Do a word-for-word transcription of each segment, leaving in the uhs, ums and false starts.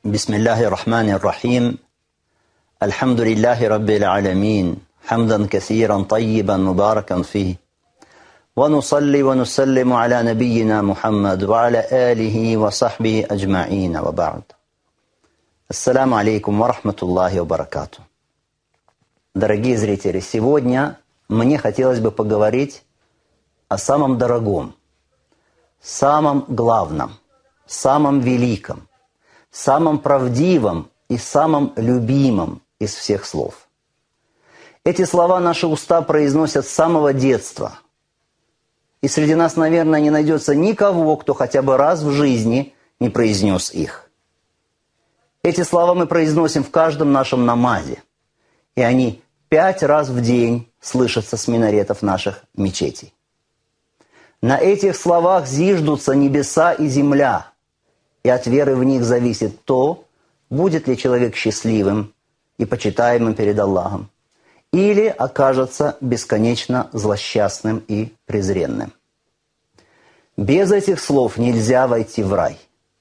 بسم الله الرحمن الرحيم الحمد لله رب العالمين حمدا كثيرا طيبا مباركا فيه ونصلي ونسلم على نبينا محمد وعلى آله وصحبه أجمعين وبعد. Ассаламу алейкум ва рахматуллахи ва баракату. Дорогие зрители, сегодня мне хотелось бы поговорить о самом дорогом, самом главном, самом великом, самом правдивом и самом любимом из всех слов. Эти слова наши уста произносят с самого детства. И среди нас, наверное, не найдется никого, кто хотя бы раз в жизни не произнес их. Эти слова мы произносим в каждом нашем намазе. И они пять раз в день слышатся с минаретов наших мечетей. На этих словах зиждутся небеса и земля. И от веры в них зависит то, будет ли человек счастливым и почитаемым перед Аллахом, или окажется бесконечно злосчастным и презренным. Без этих слов нельзя войти в рай.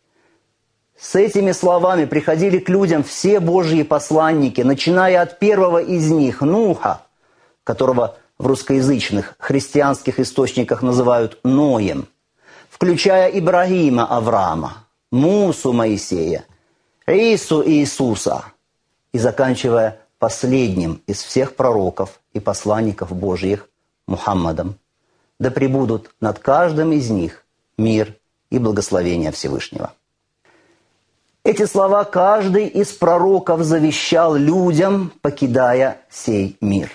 С этими словами приходили к людям все Божьи посланники, начиная от первого из них, Нуха, которого в русскоязычных христианских источниках называют Ноем, включая Ибрагима Авраама, Мусу Моисея, Ису Иисуса и заканчивая последним из всех пророков и посланников Божьих Мухаммадом. Да пребудут над каждым из них мир и благословение Всевышнего. Эти слова каждый из пророков завещал людям, покидая сей мир.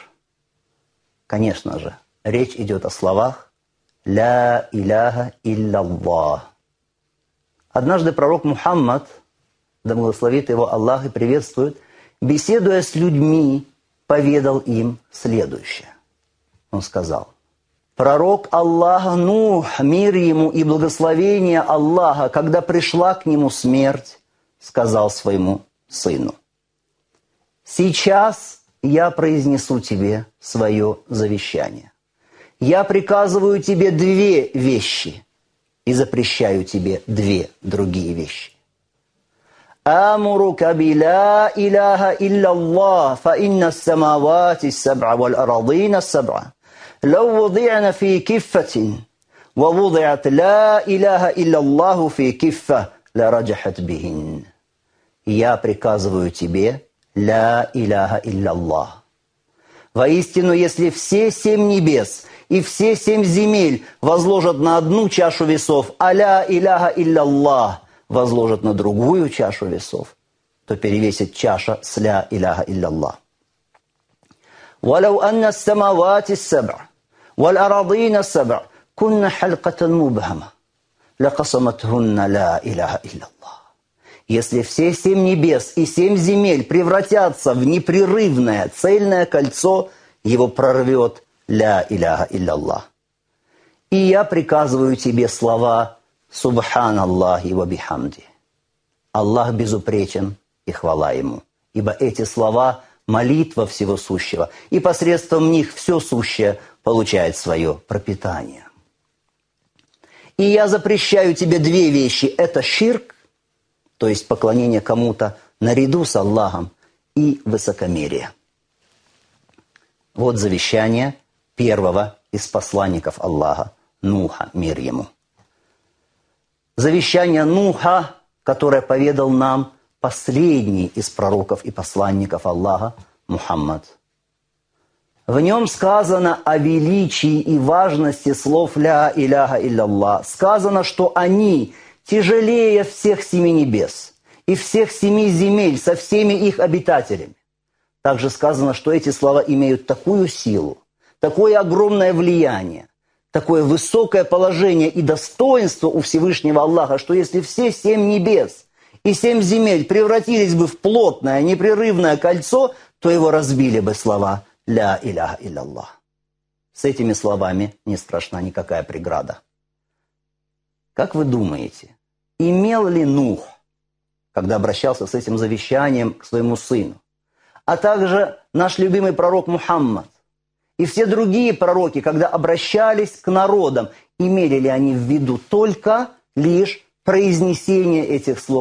Конечно же, речь идет о словах «Ля иляха илля-Аллах». Однажды пророк Мухаммад, да благословит его Аллах и приветствует, беседуя с людьми, поведал им следующее. Он сказал: «Пророк Аллаха Нух, мир ему и благословение Аллаха, когда пришла к нему смерть, сказал своему сыну: сейчас я произнесу тебе свое завещание. Я приказываю тебе две вещи и запрещаю тебе две другие вещи. Амурука биля иляха илля Аллах, фа инна самавати саб'a валь арадина саб'a. Лау вуди'на фи киффатин, ва вуди'ат ла иляха илля Аллаху фи киффа, ла раджахат бихин». Я приказываю тебе ля иляха илля Аллах. Воистину, если все семь небес и все семь земель возложат на одну чашу весов, а ля иляха илля Аллах возложат на другую чашу весов, то перевесит чаша с ля иляха илля Аллах. «Валау анна самавати саб'а, валь арадина саб'а, кунна халькатан мубхама, лакасаматхунна ля иляха илля Аллах». Если все семь небес и семь земель превратятся в непрерывное цельное кольцо, его прорвет ля иляха илля Аллах. И я приказываю тебе слова «Субхан Аллахи ва бихамди». Аллах безупречен и хвала Ему. Ибо эти слова – молитва всего сущего, и посредством них все сущее получает свое пропитание. И я запрещаю тебе две вещи – это ширк, то есть поклонение кому-то наряду с Аллахом, и высокомерие. Вот завещание первого из посланников Аллаха, Нуха, мир ему. Завещание Нуха, которое поведал нам последний из пророков и посланников Аллаха, Мухаммад. В нем сказано о величии и важности слов «Ля иляха илля Аллах». Сказано, что они тяжелее всех семи небес и всех семи земель со всеми их обитателями. Также сказано, что эти слова имеют такую силу, такое огромное влияние, такое высокое положение и достоинство у Всевышнего Аллаха, что если все семь небес и семь земель превратились бы в плотное, непрерывное кольцо, то его разбили бы слова «Ля иляха илля Аллах». С этими словами не страшна никакая преграда. Как вы думаете, имел ли Нух, когда обращался с этим завещанием к своему сыну, а также наш любимый пророк Мухаммад и все другие пророки, когда обращались к народам, имели ли они в виду только лишь произнесение этих слов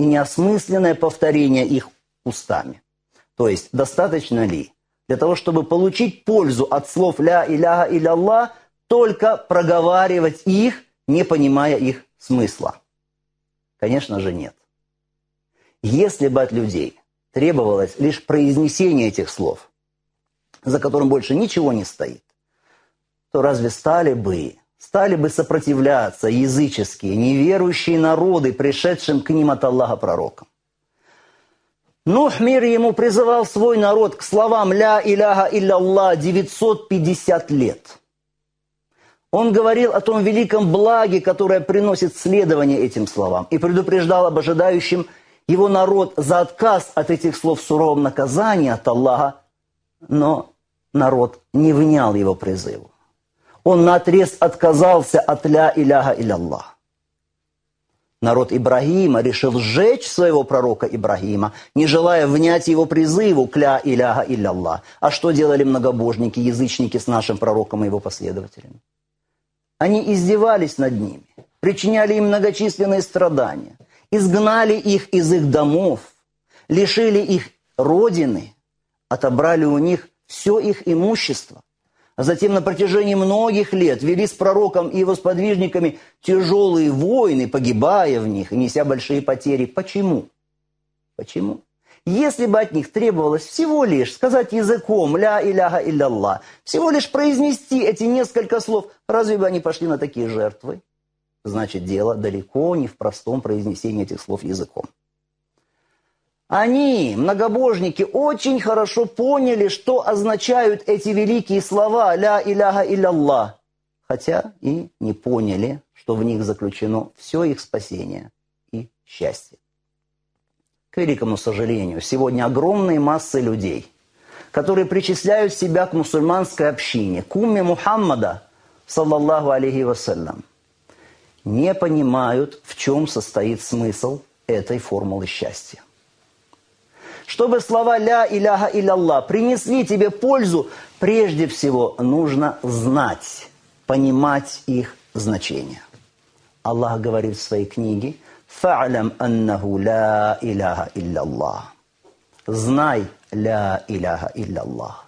и неосмысленное повторение их устами. То есть, достаточно ли для того, чтобы получить пользу от слов «ля иляха илля-Аллах», только проговаривать их, не понимая их смысла? Конечно же, нет. Если бы от людей требовалось лишь произнесение этих слов, за которым больше ничего не стоит, то разве стали бы, стали бы сопротивляться языческие, неверующие народы, пришедшим к ним от Аллаха пророкам? Нух, мир ему, призывал свой народ к словам «Ля иляха илля-Аллах» девятьсот пятьдесят лет. Он говорил о том великом благе, которое приносит следование этим словам, и предупреждал об ожидающем его народ за отказ от этих слов в суровом наказании от Аллаха, но народ не внял его призыву. Он наотрез отказался от «Ля иляха илля-Аллах». Народ Ибрагима решил сжечь своего пророка Ибрагима, не желая внять его призыву к «Ля иляха илля-Аллах». А что делали многобожники, язычники с нашим пророком и его последователями? Они издевались над ними, причиняли им многочисленные страдания, изгнали их из их домов, лишили их родины, отобрали у них все их имущество. А затем на протяжении многих лет вели с пророком и его сподвижниками тяжелые войны, погибая в них и неся большие потери. Почему? Почему? Если бы от них требовалось всего лишь сказать языком «Ля иляха илля-Аллах», всего лишь произнести эти несколько слов, разве бы они пошли на такие жертвы? Значит, дело далеко не в простом произнесении этих слов языком. Они, многобожники, очень хорошо поняли, что означают эти великие слова «Ля иляха илля-Аллах», хотя и не поняли, что в них заключено все их спасение и счастье. К великому сожалению, сегодня огромные массы людей, которые причисляют себя к мусульманской общине, к умме Мухаммада, саллаллаху алейхи вассалям, не понимают, в чем состоит смысл этой формулы счастья. Чтобы слова «Ля иляха илля-Аллах» принесли тебе пользу, прежде всего нужно знать, понимать их значение. Аллах говорит в своей книге «Фа'лям аннаху ля иляха илля-Аллах». Знай «Ля иляха илля-Аллах».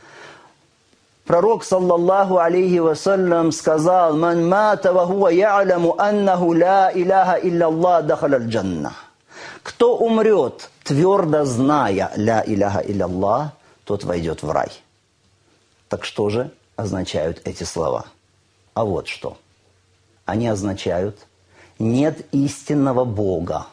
Пророк, саллаллаху алейхи вассалям, сказал «Ман мата ва хуа я'ляму аннаху ля иляха илля-Аллах дахаля аль-джанна». Кто умрет, твердо зная «Ля иляха илля-Аллах», тот войдет в рай. Так что же означают эти слова? А вот что. Они означают: нет истинного Бога,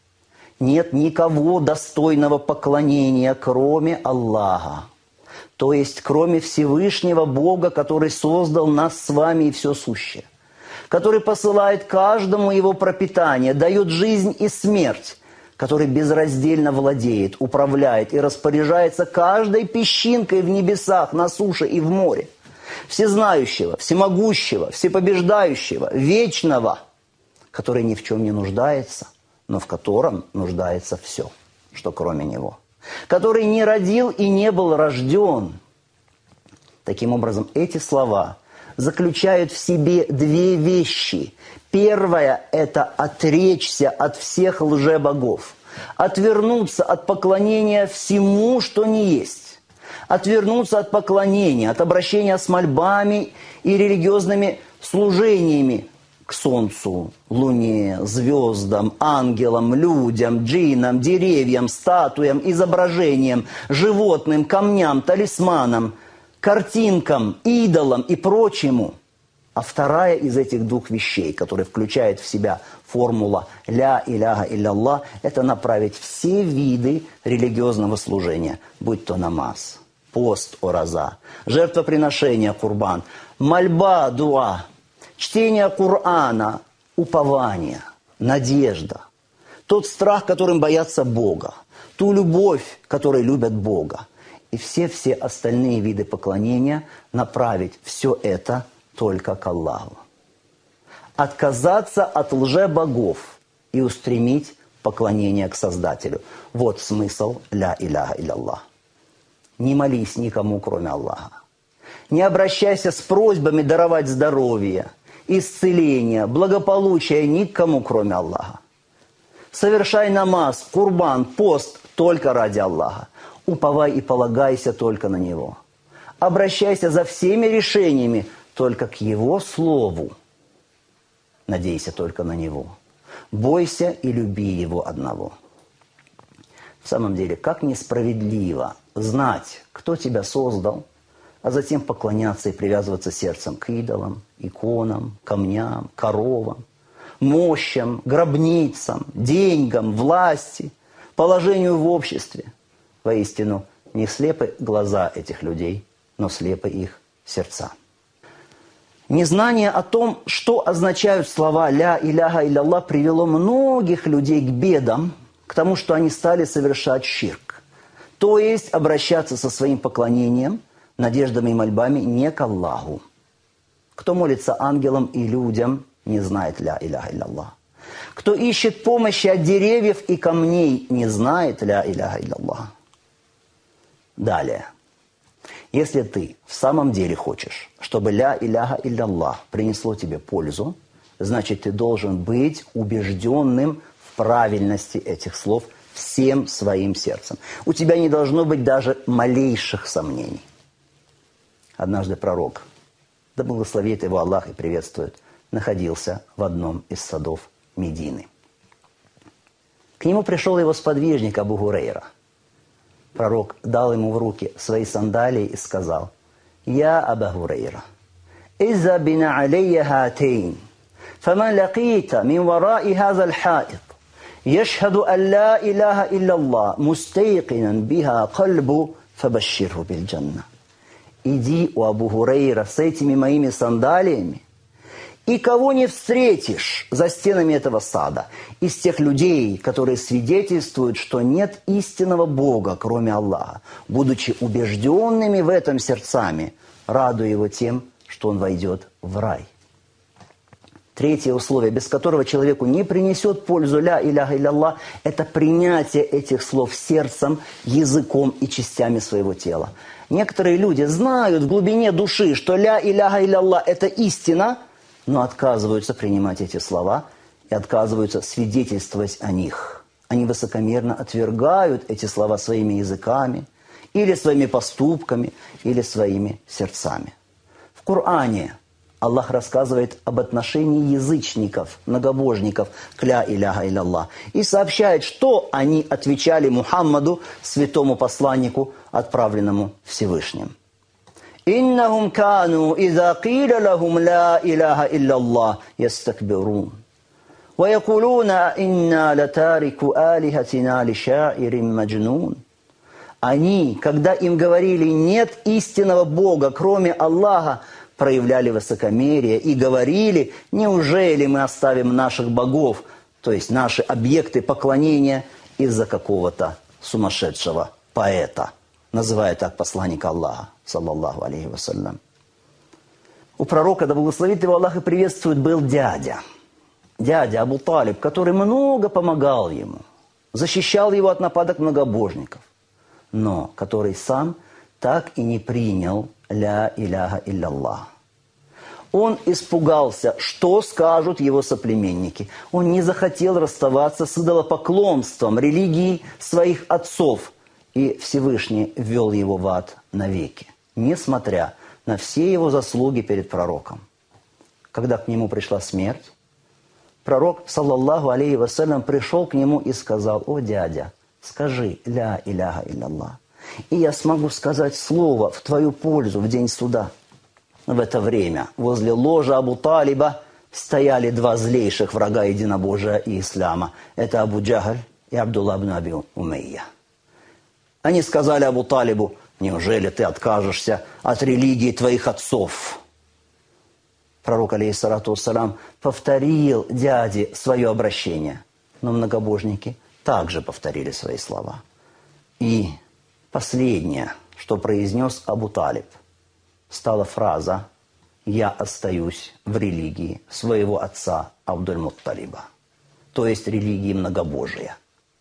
нет никого достойного поклонения, кроме Аллаха. То есть, кроме Всевышнего Бога, который создал нас с вами и все сущее, который посылает каждому его пропитание, дает жизнь и смерть, который безраздельно владеет, управляет и распоряжается каждой песчинкой в небесах, на суше и в море, всезнающего, всемогущего, всепобеждающего, вечного, который ни в чем не нуждается, но в котором нуждается все, что кроме него, который не родил и не был рожден. Таким образом, эти слова заключают в себе две вещи. Первое – это отречься от всех лжебогов, отвернуться от поклонения всему, что не есть, отвернуться от поклонения, от обращения с мольбами и религиозными служениями к солнцу, луне, звездам, ангелам, людям, джиннам, деревьям, статуям, изображениям, животным, камням, талисманам, картинкам, идолам и прочему. А вторая из этих двух вещей, которая включает в себя формула «Ля иляха илля-Аллах», это направить все виды религиозного служения, будь то намаз, пост, ораза, жертвоприношение, курбан, мольба, дуа, чтение Корана, упование, надежда, тот страх, которым боятся Бога, ту любовь, которой любят Бога, и все-все остальные виды поклонения направить все это только к Аллаху. Отказаться от лжебогов и устремить поклонение к Создателю. Вот смысл «Ля иляха илля-Аллах». Не молись никому, кроме Аллаха. Не обращайся с просьбами даровать здоровье, исцеление, благополучие никому, кроме Аллаха. Совершай намаз, курбан, пост только ради Аллаха. Уповай и полагайся только на Него. Обращайся за всеми решениями только к Его Слову. Надейся только на Него. Бойся и люби Его одного. В самом деле, как несправедливо знать, кто тебя создал, а затем поклоняться и привязываться сердцем к идолам, иконам, камням, коровам, мощам, гробницам, деньгам, власти, положению в обществе. Воистину, не слепы глаза этих людей, но слепы их сердца. Незнание о том, что означают слова «ля иляха илlallah», привело многих людей к бедам, к тому, что они стали совершать ширк. То есть обращаться со своим поклонением, надеждами и мольбами не к Аллаху. Кто молится ангелам и людям, не знает «ля иляха илlallah». Кто ищет помощи от деревьев и камней, не знает «ля иляха илlallah». Далее. Если ты в самом деле хочешь, чтобы «ля иляха илlallah» принесло тебе пользу, значит, ты должен быть убежденным в правильности этих слов всем своим сердцем. У тебя не должно быть даже малейших сомнений. Однажды пророк, да благословит его Аллах и приветствует, находился в одном из садов Медины. К нему пришел его сподвижник Абу Гурейра. Пророк дал ему в руки свои сандалии и сказал: «Я Абу Гурейра, иза бина алейя хатейн, фаман лакита мин вараи хаза аль-хаид, яшхаду ан ла иляха илlallah, мустейкинан биха кальбу, фабашширху биль джанна». Иди, у Абу Гурейра, с этими моими сандалиями, и кого не встретишь за стенами этого сада, из тех людей, которые свидетельствуют, что нет истинного Бога, кроме Аллаха, будучи убежденными в этом сердцами, радуй его тем, что он войдет в рай. Третье условие, без которого человеку не принесет пользу «ля иляха илlallah», это принятие этих слов сердцем, языком и частями своего тела. Некоторые люди знают в глубине души, что «ля иляха илlallah» – это истина, но отказываются принимать эти слова и отказываются свидетельствовать о них. Они высокомерно отвергают эти слова своими языками, или своими поступками, или своими сердцами. В Коране Аллах рассказывает об отношении язычников, многобожников к «ля иляха илlallah» и сообщает, что они отвечали Мухаммаду, святому посланнику, отправленному Всевышним. «Иннахум кану иза киля лахум ля иляха илlallah ястакбирун, ва якулуна инна латарику алихатина ли шаирин маджнун». Они, когда им говорили «нет истинного Бога, кроме Аллаха», проявляли высокомерие и говорили: неужели мы оставим наших богов, то есть наши объекты поклонения, из-за какого-то сумасшедшего поэта, называя так посланника Аллаха, саллаллаху алейхи вассалям. У пророка, да благословит его Аллах и приветствует, был дядя. Дядя Абу Талиб, который много помогал ему, защищал его от нападок многобожников, но который сам так и не принял «ля иляха илlallah». Он испугался, что скажут его соплеменники. Он не захотел расставаться с идолопоклонством, религией своих отцов. И Всевышний ввел его в ад навеки, несмотря на все его заслуги перед пророком. Когда к нему пришла смерть, пророк, саллаллаху алейхи вассалям, пришел к нему и сказал: «О, дядя, скажи «ля иляха илlallah», и я смогу сказать слово в твою пользу в день суда». В это время возле ложа Абу Талиба стояли два злейших врага единобожия и ислама. Это Абу Джахаль и Абдулла ибн Аби Умейя. Они сказали Абу Талибу: «Неужели ты откажешься от религии твоих отцов?» Пророк, алейхиссалату вассалям, повторил дяде свое обращение, но многобожники также повторили свои слова. И последнее, что произнес Абу Талиб, стала фраза: «Я остаюсь в религии своего отца Абдуль-Мутталиба», то есть религии многобожия.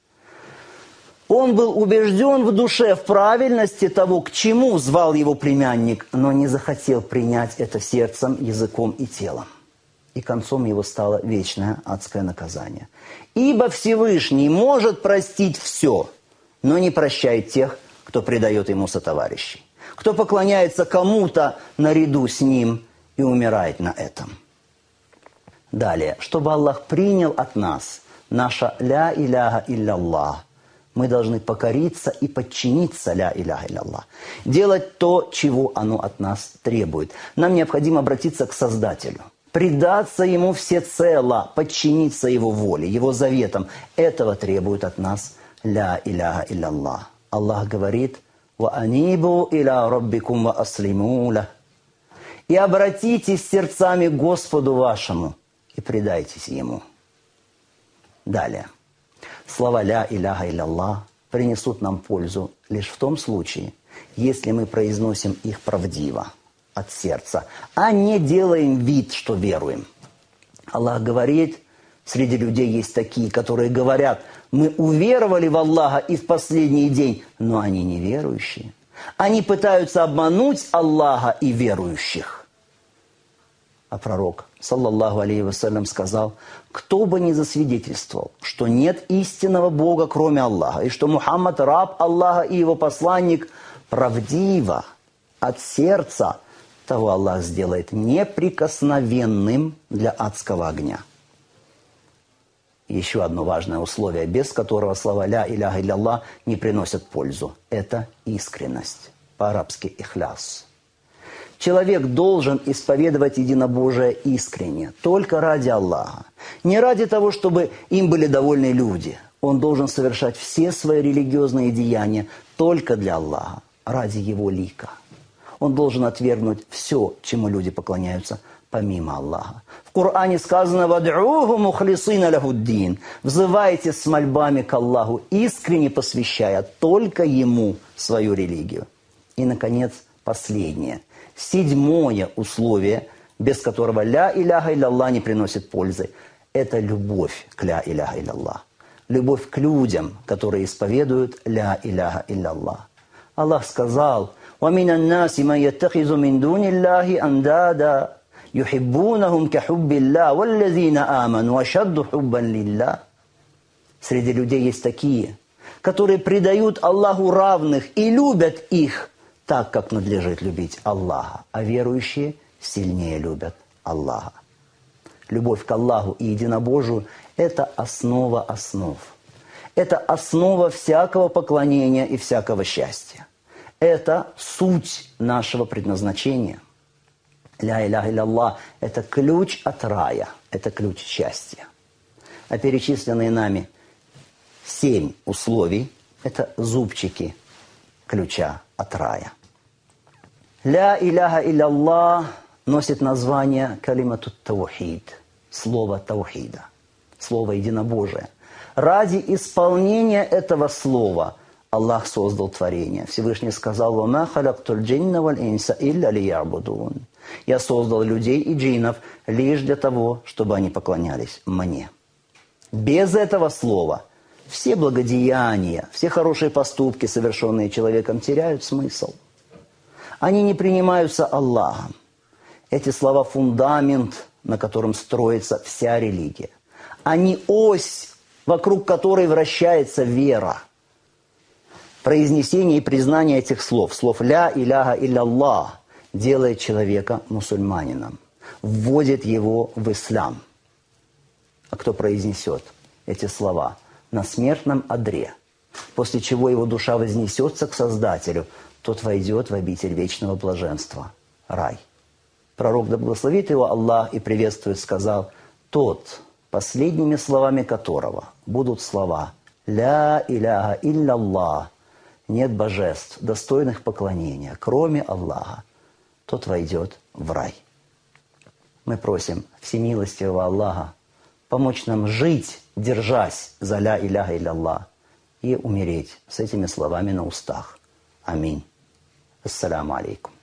Он был убежден в душе в правильности того, к чему звал его племянник, но не захотел принять это сердцем, языком и телом. и концом его стало вечное адское наказание. Ибо Всевышний может простить все, но не прощает тех, кто предает ему сотоварищей, кто поклоняется кому-то наряду с ним и умирает на этом. Далее, чтобы Аллах принял от нас наше «Ля иляха илля-Аллах», мы должны покориться и подчиниться «Ля иляха илля-Аллах», делать то, чего оно от нас требует. Нам необходимо обратиться к Создателю, предаться Ему всецело, подчиниться Его воле, Его заветам. Этого требует от нас «Ля иляха илля-Аллах». Аллах говорит: «Ва анибу иля раббикум ва аслиму лах». И обратитесь сердцами к Господу вашему и предайтесь Ему. Далее. Слова «Ля иляха илля-Аллах» принесут нам пользу лишь в том случае, если мы произносим их правдиво, от сердца, а не делаем вид, что веруем. Аллах говорит, среди людей есть такие, которые говорят: мы уверовали в Аллаха и в последний день, но они неверующие. Они пытаются обмануть Аллаха и верующих. А пророк, саллаллаху алейхи вассалям, сказал: кто бы ни засвидетельствовал, что нет истинного Бога, кроме Аллаха, и что Мухаммад раб Аллаха и его посланник, правдиво, от сердца, того Аллах сделает неприкосновенным для адского огня. Еще одно важное условие, без которого слова «Ля иляха илля-Аллах» не приносят пользу. Это искренность. По-арабски «ихляс». Человек должен исповедовать единобожие искренне, только ради Аллаха. Не ради того, чтобы им были довольны люди. Он должен совершать все свои религиозные деяния только для Аллаха, ради Его лика. Он должен отвергнуть все, чему люди поклоняются, помимо Аллаха. В Коране сказано: «Вад'уху мухлисина лахуддин». «Взывайте с мольбами к Аллаху, искренне посвящая только Ему свою религию». И, наконец, последнее. Седьмое условие, без которого «Ля иляха илля-Аллах» не приносит пользы, это любовь к «Ля иляха илля-Аллах». Любовь к людям, которые исповедуют «Ля иляха илля-Аллах». Аллах сказал: «Вамин аннаси ман яттахизу мин дуни Аллахи андада, юхиббунахум ка хуббилла, валлазина аману ашадду хуббан лилла». Среди людей есть такие, которые предают Аллаху равных и любят их так, как надлежит любить Аллаха, а верующие сильнее любят Аллаха. Любовь к Аллаху и единобожию – это основа основ. Это основа всякого поклонения и всякого счастья. Это суть нашего предназначения. Ля иляха илля-Аллах – это ключ от рая, это ключ счастья. А перечисленные нами семь условий – это зубчики ключа от рая. Ля иляха илля-Аллах носит название калимату таухид, слово таухида, слово единобожия. Ради исполнения этого слова Аллах создал творение. Всевышний сказал: «Вама халактуль джинна валь инса илля лиябудун». Я создал людей и джиннов лишь для того, чтобы они поклонялись мне. Без этого слова все благодеяния, все хорошие поступки, совершенные человеком, теряют смысл. Они не принимаются Аллахом. Эти слова – фундамент, на котором строится вся религия. Они ось, вокруг которой вращается вера. Произнесение и признание этих слов, слов «Ля иляха илля-Аллах», делает человека мусульманином, вводит его в ислам. А кто произнесет эти слова на смертном одре, после чего его душа вознесется к Создателю, тот войдет в обитель вечного блаженства, рай. Пророк, да благословит его Аллах и приветствует, сказал: тот, последними словами которого будут слова «Ля иляха илля-Аллах», нет божеств, достойных поклонения, кроме Аллаха, тот войдет в рай. Мы просим всемилостивого Аллаха помочь нам жить, держась за «Ля иляха илля-Аллах», и умереть с этими словами на устах. Аминь. Ассаляму алейкум.